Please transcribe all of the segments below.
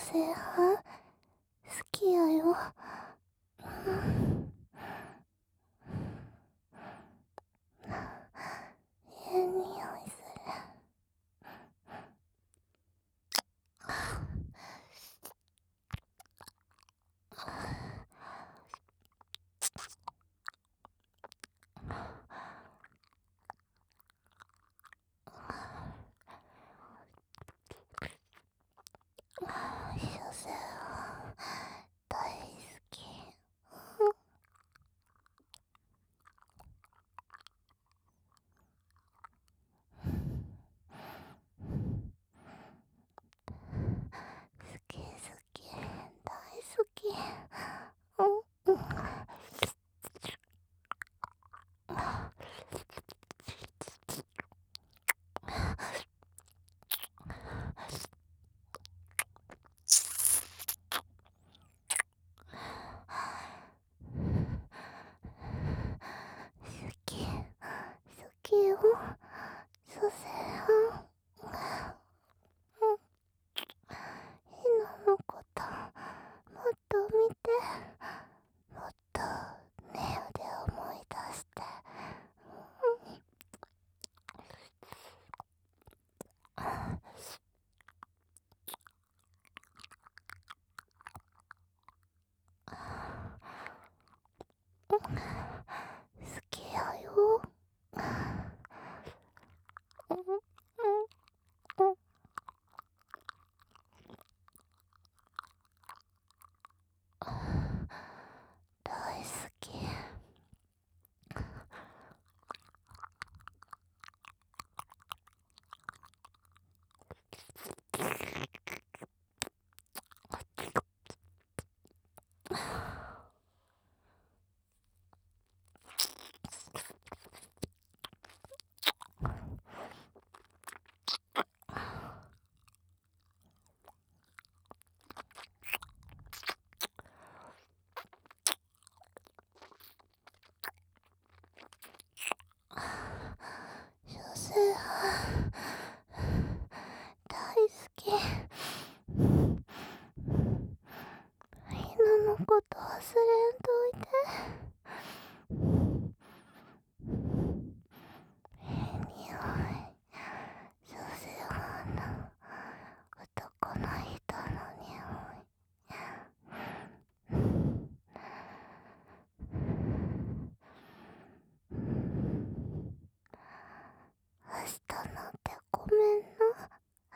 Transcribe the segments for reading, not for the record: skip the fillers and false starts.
性派好きやよ。うん。いい匂いする。女性は大好き。好き好き大好き。うん。好き好きよ。女性はひなのこともっと見て、もっと目で思い出して。好きやよ。大好き。女性は大好き。ひなのこと忘れんといて。いい匂い。女性は男の人の匂い。明日なんてごめんな。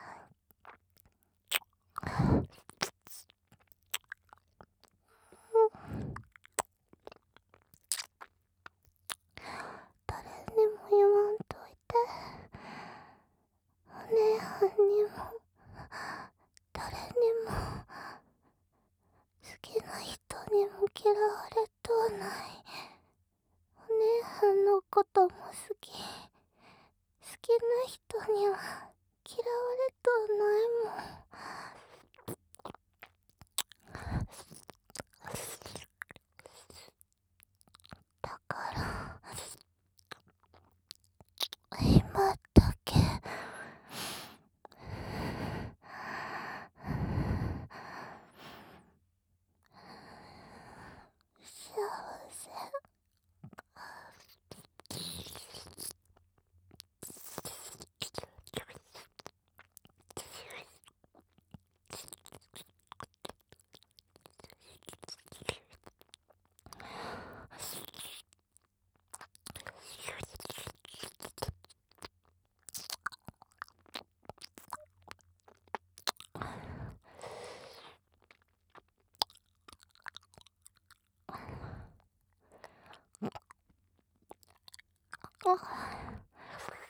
誰にも言わんといて。お姉はんにも誰にも好きな人にも嫌われとうない。お姉はんのことも好き。好きな人には嫌われとうないもん。だから今だけ幸せ。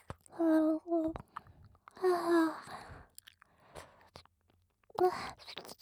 ああ。